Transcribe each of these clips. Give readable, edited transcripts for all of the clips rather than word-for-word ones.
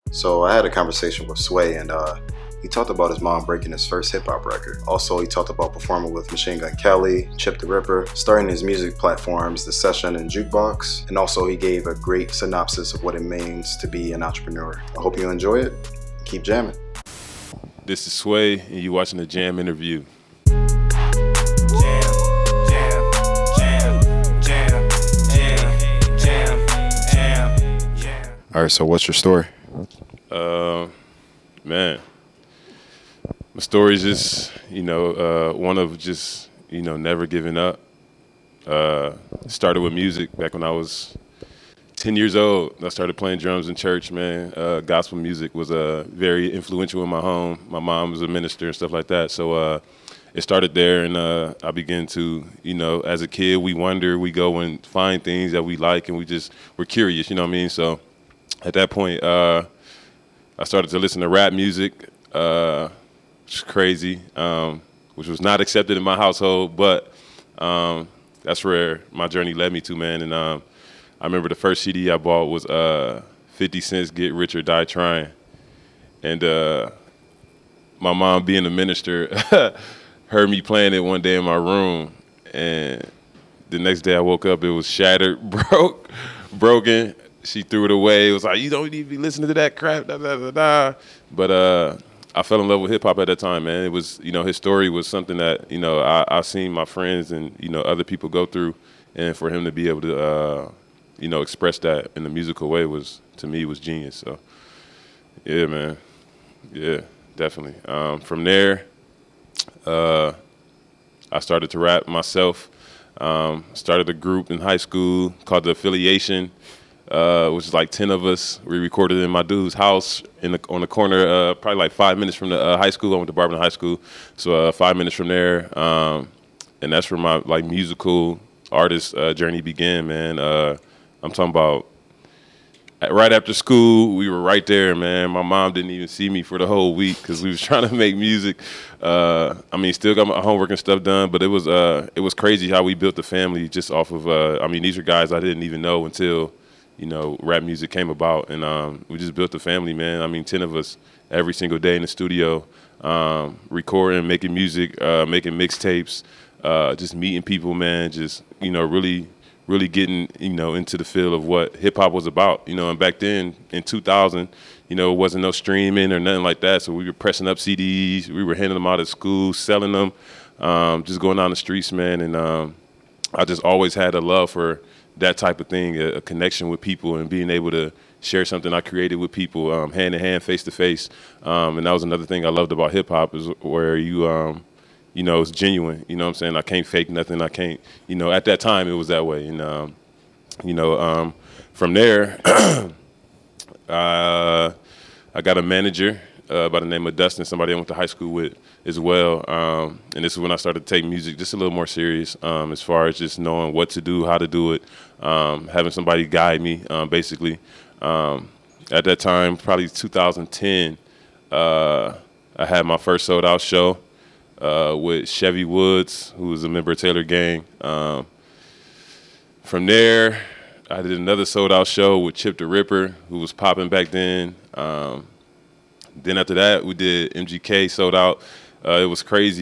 So I had a conversation with Sway, and he talked about his mom breaking his first hip hop record. Also, he talked about performing with Machine Gun Kelly, Chip the Ripper, starting his music platforms, The Session and Jukebox, and also he gave a great synopsis of what it means to be an entrepreneur. I hope you enjoy it. Keep jamming. This is Sway, and you're watching the Jam interview. All right, so what's your story? Man, my story is just, one of just, never giving up. Started with music back when I was 10 years old. I started playing drums in church, man. Gospel music was very influential in my home. My mom was a minister and stuff like that. So it started there, and I began to, as a kid, we wonder, we go and find things that we like, and we're curious, you know what I mean? So at that point, I started to listen to rap music, which is crazy, which was not accepted in my household, but that's where my journey led me to, man. And I remember the first CD I bought was 50 Cent's Get Rich or Die Trying. And my mom, being a minister, heard me playing it one day in my room. And the next day I woke up, it was shattered, broken. She threw it away. It was like, you don't need to be listening to that crap, da, da, da, da. But I fell in love with hip-hop at that time, man. It was, his story was something that, I seen my friends and, other people go through. And for him to be able to, express that in a musical way was, to me, was genius. So, yeah, man. Yeah, definitely. From there, I started to rap myself. Started a group in high school called The Affiliation, which is like 10 of us. We recorded in my dude's house on the corner, probably like 5 minutes from the high school. I went to Barberton High School, so 5 minutes from there. And that's where my musical artist journey began, man. I'm talking about right after school, we were right there, man. My mom didn't even see me for the whole week because we was trying to make music. Still got my homework and stuff done, but it was crazy how we built the family just off of, these are guys I didn't even know until, rap music came about, and we just built the family, man. 10 of us every single day in the studio, recording, making music, making mixtapes, just meeting people, man, just, really getting, into the feel of what hip-hop was about, and back then in 2000, it wasn't no streaming or nothing like that, so we were pressing up CDs, we were handing them out at school, selling them, just going down the streets, man, and I just always had a love for that type of thing, a connection with people and being able to share something I created with people, hand in hand, face to face. And that was another thing I loved about hip hop is where it's genuine. You know what I'm saying? I can't fake nothing. I can't, at that time it was that way. And, from there, I got a manager by the name of Dustin, somebody I went to high school with as well. And this is when I started to take music just a little more serious, as far as just knowing what to do, how to do it, having somebody guide me, basically. At that time, probably 2010, I had my first sold out show with Chevy Woods, who was a member of Taylor Gang. From there, I did another sold out show with Chip the Ripper, who was popping back then. Then after that, we did MGK sold out. It was crazy.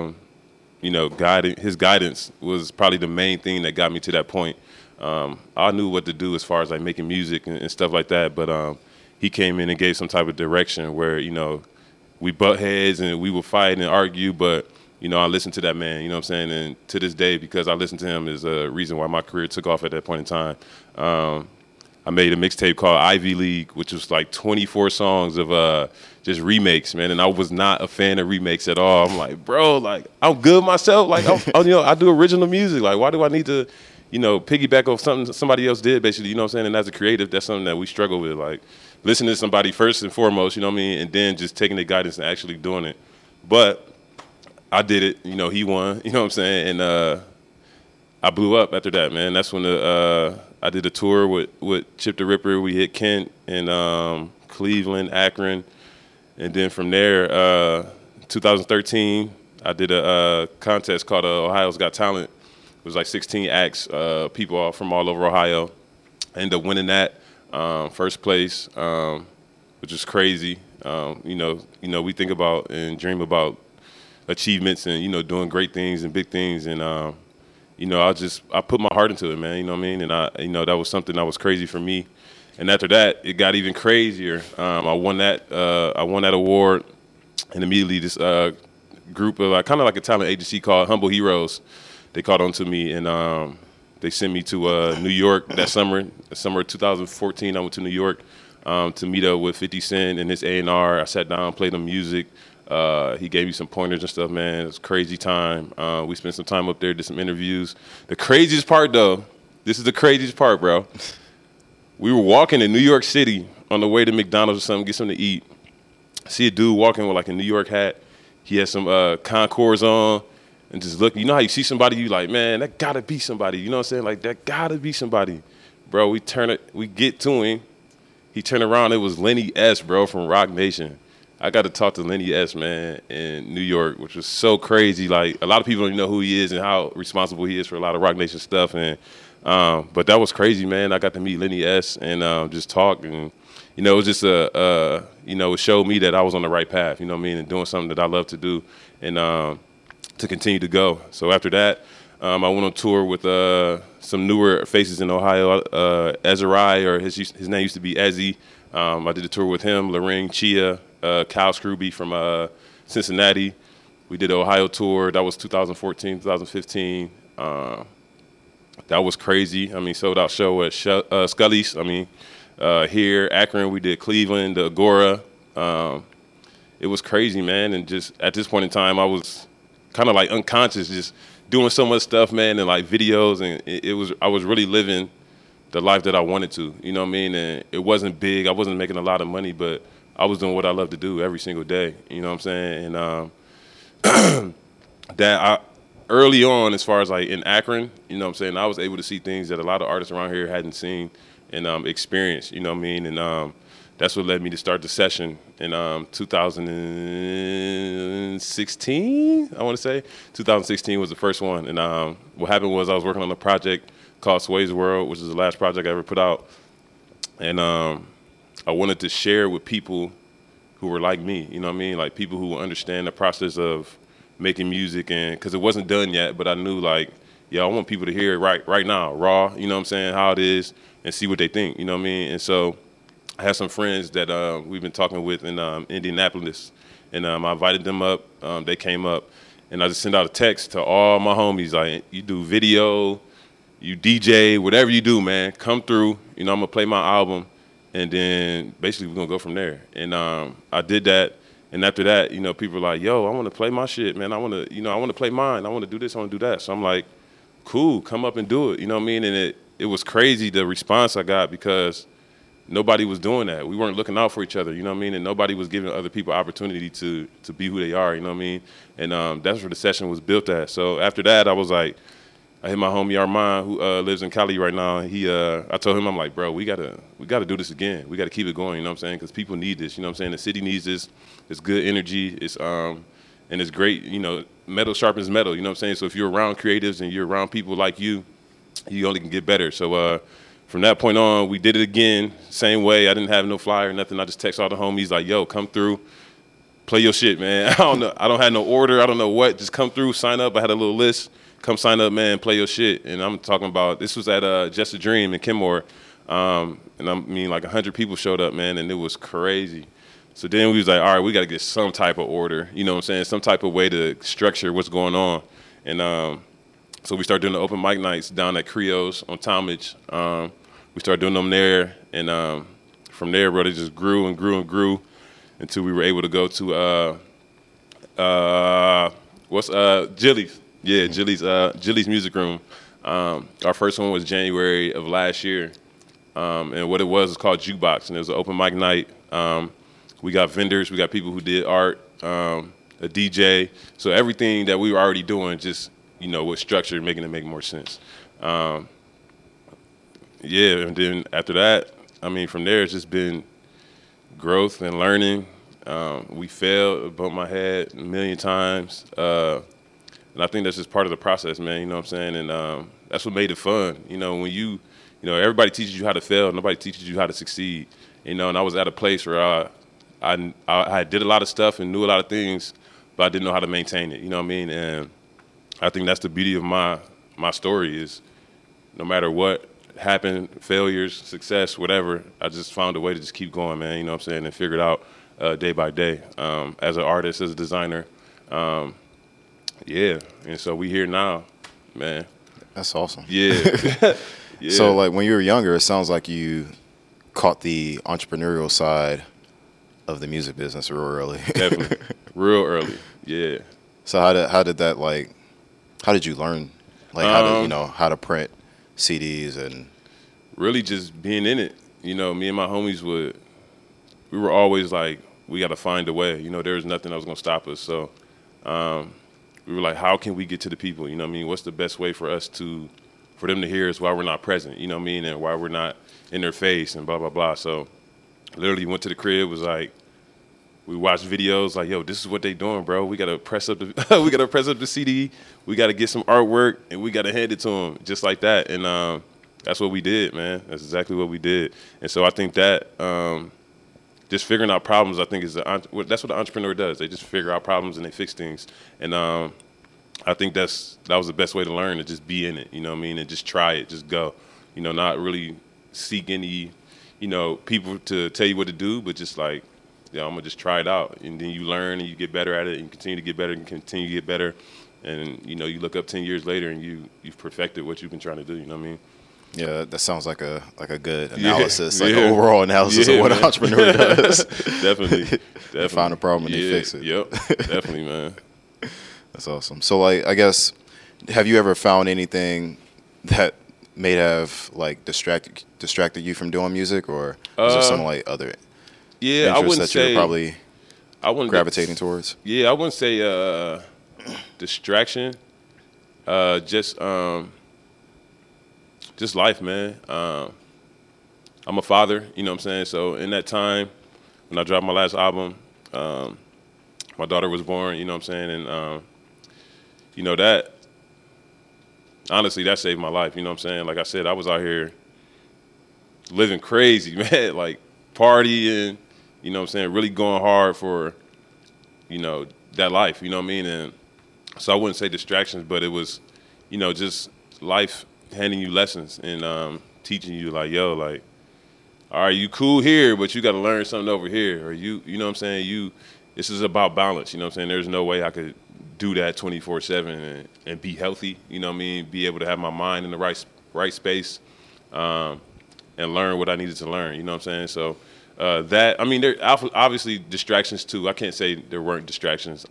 His guidance was probably the main thing that got me to that point. I knew what to do as far as like making music and stuff like that, but he came in and gave some type of direction where, we butt heads and we would fight and argue, but, I listened to that man, you know what I'm saying? And to this day, because I listened to him is a reason why my career took off at that point in time. I made a mixtape called Ivy League, which was like 24 songs of just remakes, man. And I was not a fan of remakes at all. I'm like, bro, like I'm good myself. Like, I do original music. Like, why do I need to, piggyback off something somebody else did, basically? You know what I'm saying? And as a creative, that's something that we struggle with. Like, listening to somebody first and foremost, you know what I mean, and then just taking the guidance and actually doing it. But I did it. He won. You know what I'm saying? And I blew up after that, man. That's when I did a tour with Chip the Ripper. We hit Kent and Cleveland, Akron. And then from there, 2013, I did a contest called Ohio's Got Talent. It was like 16 acts, people from all over Ohio. I ended up winning that, first place. which is crazy. We think about and dream about achievements and doing great things and big things, and I put my heart into it, man. You know what I mean? And that was something that was crazy for me. And after that, it got even crazier. I won that award, and immediately this group of kind of like a talent agency called Humble Heroes, they called on to me, and they sent me to New York that summer. The summer of 2014, I went to New York to meet up with 50 Cent and his A&R. I sat down, played him music. He gave me some pointers and stuff, man. It was a crazy time. We spent some time up there, did some interviews. The craziest part, though, this is the craziest part, bro. We were walking in New York City on the way to McDonald's or something, get something to eat. I see a dude walking with like a New York hat. He had some Concords on and just look. You know how you see somebody, you like, man, that gotta be somebody. You know what I'm saying? Like, that gotta be somebody. Bro, we get to him. He turned around, it was Lenny S, bro, from Rock Nation. I got to talk to Lenny S, man, in New York, which was so crazy. Like, a lot of people don't even know who he is and how responsible he is for a lot of Rock Nation stuff. And but that was crazy, man. I got to meet Lenny S and just talk, and it was just it showed me that I was on the right path. You know what I mean, and doing something that I love to do, and to continue to go. So after that, I went on tour with some newer faces in Ohio. Ezrai, or his name used to be Ezzy. I did a tour with him. Lorraine Chia, Kyle Scrooby from Cincinnati. We did an Ohio tour. That was 2014, 2015. That was crazy. I mean, sold out show at Scully's. I mean, here, Akron, we did Cleveland, the Agora. It was crazy, man. And just at this point in time, I was kind of like unconscious, just doing so much stuff, man, and like videos. And I was really living the life that I wanted to, you know what I mean? And it wasn't big. I wasn't making a lot of money, but I was doing what I love to do every single day, you know what I'm saying? And early on, as far as like in Akron, you know what I'm saying, I was able to see things that a lot of artists around here hadn't seen and experienced, you know what I mean? And that's what led me to start the session in 2016, I want to say. 2016 was the first one. And what happened was I was working on a project called Sway's World, which is the last project I ever put out. And I wanted to share with people who were like me, you know what I mean? Like people who understand the process of making music, and because it wasn't done yet, but I knew like, yeah, I want people to hear it right now, raw, you know what I'm saying, how it is, and see what they think, you know what I mean? And so I have some friends that we've been talking with in Indianapolis, and I invited them up. They came up, and I just sent out a text to all my homies, like, you do video, you DJ, whatever you do, man, come through. I'm going to play my album, and then basically we're going to go from there. And I did that, and after that, people were like, yo, I want to play my shit, man. I want to play mine. I want to do this, I want to do that. So I'm like, cool, come up and do it, you know what I mean? And it was crazy, the response I got, because nobody was doing that. We weren't looking out for each other, you know what I mean? And nobody was giving other people opportunity to be who they are, you know what I mean? And that's where the session was built at. So after that, I was like, I hit my homie Armand, who lives in Cali right now. I told him, I'm like, bro, we gotta do this again. We gotta keep it going, you know what I'm saying? Because people need this, you know what I'm saying? The city needs this. It's good energy. It's and it's great, metal sharpens metal, you know what I'm saying? So if you're around creatives and you're around people like you only can get better. So from that point on, we did it again, same way. I didn't have no flyer or nothing. I just text all the homies like, yo, come through, play your shit, man. I don't know. I don't have no order. I don't know what. Just come through, sign up. I had a little list. Come sign up, man, play your shit. And I'm talking about, this was at Just a Dream in Kenmore. And I mean, like 100 people showed up, man, and it was crazy. So then we was like, all right, we got to get some type of order, you know what I'm saying, some type of way to structure what's going on. And so we started doing the open mic nights down at Creo's on Talmadge. We started doing them there, and from there, bro, they just grew and grew and grew until we were able to go to Jilly's. Yeah, Jilly's Music Room. Our first one was January of last year, and what it was called Jukebox, and it was an open mic night. We got vendors, we got people who did art, a DJ, so everything that we were already doing just, was structured, making it make more sense. Yeah, and then after that, I mean, from there, it's just been growth and learning. We failed, bumped my head a million times, and I think that's just part of the process, man, you know what I'm saying? And that's what made it fun. When everybody teaches you how to fail, nobody teaches you how to succeed. you know, and I was at a place where I did a lot of stuff and knew a lot of things, but I didn't know how to maintain it. You know what I mean? And I think that's the beauty of my story is no matter what happened, failures, success, whatever, I just found a way to just keep going, man. You know what I'm saying? And figure it out day by day. As an artist, as a designer, yeah. And so we here now, man. That's awesome. Yeah. Yeah. So like when you were younger, it sounds like you caught the entrepreneurial side of the music business real early. Definitely. Real early. Yeah. So how did that like? How did you learn? Like how to print CDs and really just being in it. You know, me and my homies we were always like, we got to find a way. You know, there was nothing that was going to stop us. So we were like, how can we get to the people? You know what I mean? What's the best way for them to hear us while we're not present? You know what I mean? And while we're not in their face and blah, blah, blah. So literally went to the crib, was like, we watched videos like, yo, this is what they doing, bro. We gotta press up the CD. We gotta get some artwork, and we gotta hand it to them, just like that. And that's what we did, man. That's exactly what we did. And so I think that just figuring out problems, I think that's what the entrepreneur does. They just figure out problems and they fix things. And I think that was the best way to learn, to just be in it. You know what I mean? And just try it, just go. You know, not really seek any, people to tell you what to do, but just like, I'm going to just try it out. And then you learn and you get better at it and continue to get better and continue to get better. And, you look up 10 years later and you've perfected what you've been trying to do. You know what I mean? Yeah, that sounds like a good analysis, an overall analysis of what an entrepreneur does. Definitely. They find a problem and they fix it. Yep, definitely, man. That's awesome. So, like, I guess, have you ever found anything that may have like distracted you from doing music, or is there some like other I wouldn't that say you're probably gravitating towards? Yeah, I wouldn't say distraction. Just life, man. I'm a father, you know what I'm saying? So in that time, when I dropped my last album, my daughter was born, you know what I'm saying? And, that, honestly, that saved my life, you know what I'm saying? Like I said, I was out here living crazy, man, like partying, you know what I'm saying, really going hard for, that life, you know what I mean? And so I wouldn't say distractions, but it was, just life handing you lessons and teaching you like, yo, like, all right, you cool here, but you got to learn something over here. Or you know what I'm saying? This is about balance, you know what I'm saying? There's no way I could do that 24/7 and be healthy, you know what I mean? Be able to have my mind in the right space and learn what I needed to learn, you know what I'm saying? So there obviously distractions too. I can't say there weren't distractions.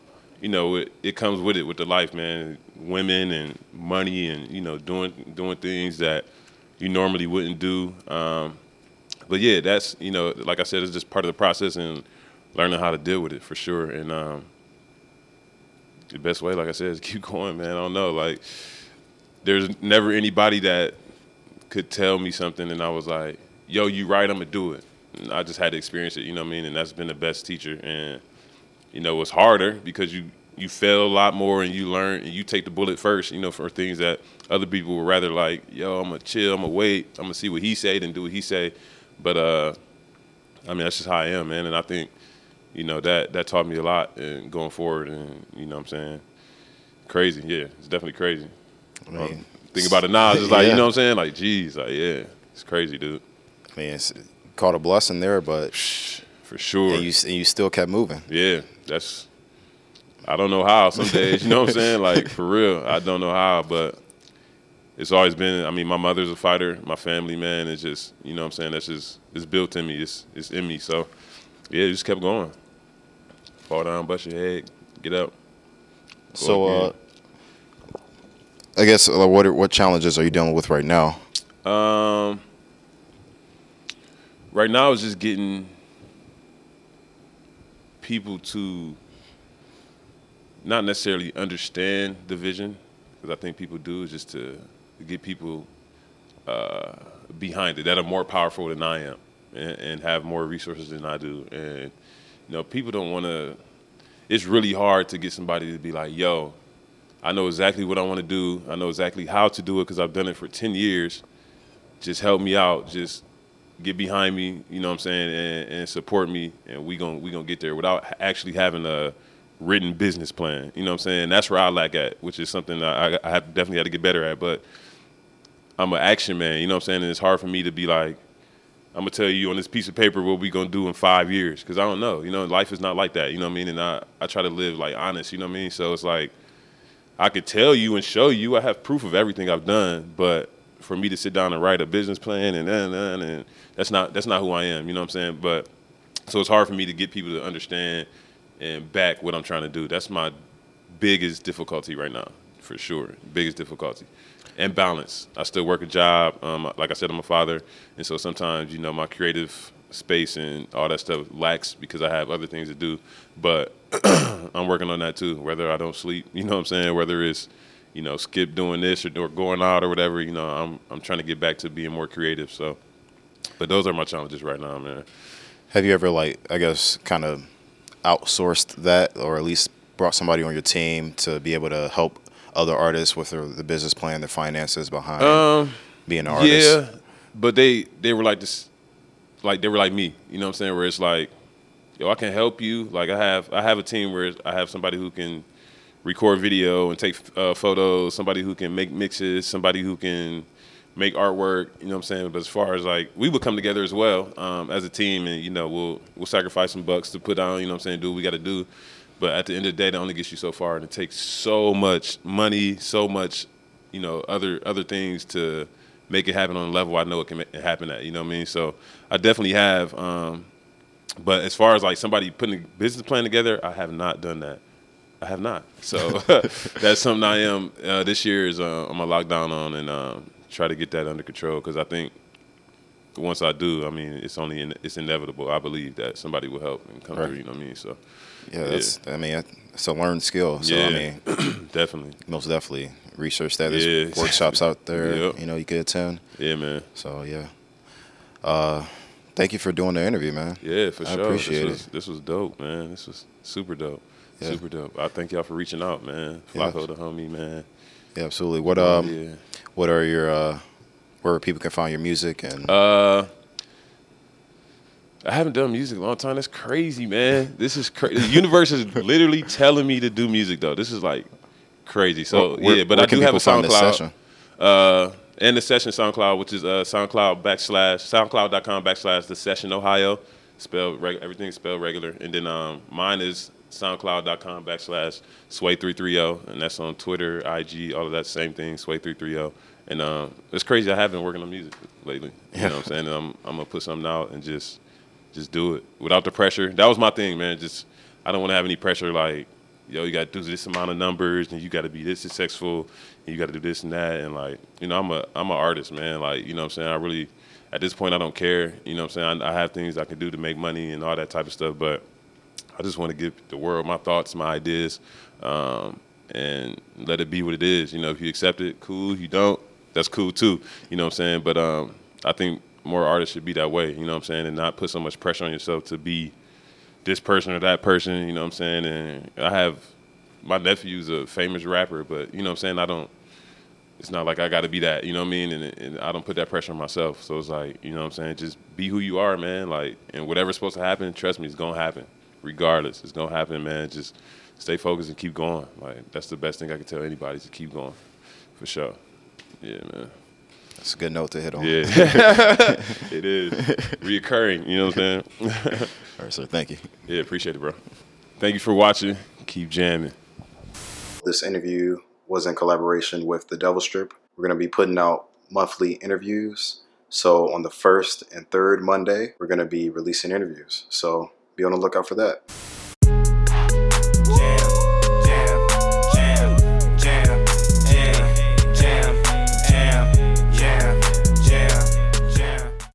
It comes with it, with the life, man. Women and money and, doing things that you normally wouldn't do. But yeah, that's, like I said, it's just part of the process and learning how to deal with it for sure. And the best way, like I said, is keep going, man. I don't know. Like, there's never anybody that could tell me something and I was like, yo, you right, I'm going to do it. And I just had to experience it, you know what I mean? And that's been the best teacher. And it's harder because you fail a lot more and you learn and you take the bullet first, for things that other people would rather like, yo, I'm going to chill, I'm going to wait, I'm going to see what he say, then do what he say. But, that's just how I am, man. And I think, that taught me a lot and going forward and, you know what I'm saying? Crazy, yeah. It's definitely crazy. I mean, think about it now, it's like, yeah. you know what I'm saying? Like, geez, like, yeah, it's crazy, dude. I mean, it's caught a blessing there, but for sure. And you still kept moving. Yeah, I don't know how some days, you know what I'm saying? Like, for real, I don't know how, but it's always been, my mother's a fighter, my family, man, it's just, you know what I'm saying? It's built in me, it's in me. So, yeah, just kept going. Fall down, bust your head, get up. So, I guess, what challenges are you dealing with right now? Right now it's just getting people to not necessarily understand the vision, because I think people do, is just to get people behind it that are more powerful than I am and have more resources than I do. And, people don't want to, it's really hard to get somebody to be like, yo, I know exactly what I want to do. I know exactly how to do it because I've done it for 10 years. Just help me out. Just get behind me, you know what I'm saying, and support me, and we gonna get there without actually having a written business plan. You know what I'm saying? That's where I lack at, which is something that I have definitely had to get better at. But I'm an action man, you know what I'm saying? And it's hard for me to be like, I'm gonna tell you on this piece of paper what we gonna do in 5 years, because I don't know. You know, life is not like that. You know what I mean? And I try to live like honest. You know what I mean? So it's like I could tell you and show you. I have proof of everything I've done, but for me to sit down and write a business plan and that's not who I am. You know what I'm saying? But so it's hard for me to get people to understand and back what I'm trying to do. That's my biggest difficulty right now, for sure. Biggest difficulty. And balance. I still work a job. Like I said, I'm a father, and so sometimes, you know, my creative space and all that stuff lacks because I have other things to do. But I'm working on that too. Whether I don't sleep, you know what I'm saying? Whether it's, you know, Skip doing this or going out or whatever, you know, I'm trying to get back to being more creative. So, but those are my challenges right now, man. Have you ever, like, I guess, kind of outsourced that, or at least brought somebody on your team to be able to help other artists with the business plan, the finances behind being an artist? Yeah, but they were like this, like they were like me. You know what I'm saying? Where it's like, yo, I can help you. Like I have a team where I have somebody who can record video and take photos, somebody who can make mixes, somebody who can make artwork. You know what I'm saying? But as far as like, we would come together as well as a team, and you know, we'll sacrifice some bucks to put on. You know what I'm saying? Do what we got to do. But at the end of the day, that only gets you so far, and it takes so much money, so much, you know, other things to make it happen on a level I know it can happen at. You know what I mean? So I definitely have. But as far as like somebody putting a business plan together, I have not done that. I have not. So that's something I am. This year is I'm gonna lock down on and try to get that under control, because I think once I do, I mean, it's inevitable. I believe that somebody will help and come through. You know what I mean? So. Yeah, it's a learned skill. So, yeah, I mean, definitely. Most definitely research that. There's workshops out there, yep. You know, you could attend. Yeah, man. So, yeah. Thank you for doing the interview, man. Yeah, for sure. I appreciate it. This was dope, man. This was super dope. Yeah. Super dope. I thank y'all for reaching out, man. Flacco, the homie, man. Yeah, absolutely. What are your where people can find your music and I haven't done music in a long time. That's crazy, man. This is crazy. The universe is literally telling me to do music, though. This is like crazy. So but I do have a SoundCloud. And the Session SoundCloud, which is SoundCloud.com/The Session Ohio. Everything's spelled regular. And then mine is SoundCloud.com/Sway330, and that's on Twitter, IG, all of that same thing, Sway330. And it's crazy. I have been working on music lately. You know what I'm saying? And I'm gonna put something out and just do it without the pressure. That was my thing, man. I don't want to have any pressure like, yo, you got to do this amount of numbers and you got to be this successful and you got to do this and that. And like, you know, I'm an artist, man. Like, you know what I'm saying? I really, at this point, I don't care. You know what I'm saying? I have things I can do to make money and all that type of stuff, but I just want to give the world my thoughts, my ideas, and let it be what it is. You know, if you accept it, cool. If you don't, that's cool too. You know what I'm saying? But I think more artists should be that way, you know what I'm saying, and not put so much pressure on yourself to be this person or that person, you know what I'm saying. And my nephew's a famous rapper, but you know what I'm saying, it's not like I got to be that, you know what I mean, and I don't put that pressure on myself. So it's like, you know what I'm saying, just be who you are, man, like, and whatever's supposed to happen, trust me, it's going to happen, regardless. It's going to happen, man. Just stay focused and keep going. Like, that's the best thing I can tell anybody, to keep going, for sure. Yeah, man. That's a good note to hit on. Yeah, it is. Reoccurring, you know what I'm saying? All right, sir. Thank you. Yeah, appreciate it, bro. Thank you for watching. Keep jamming. This interview was in collaboration with The Devil Strip. We're going to be putting out monthly interviews. So on the first and third Monday, we're going to be releasing interviews. So be on the lookout for that.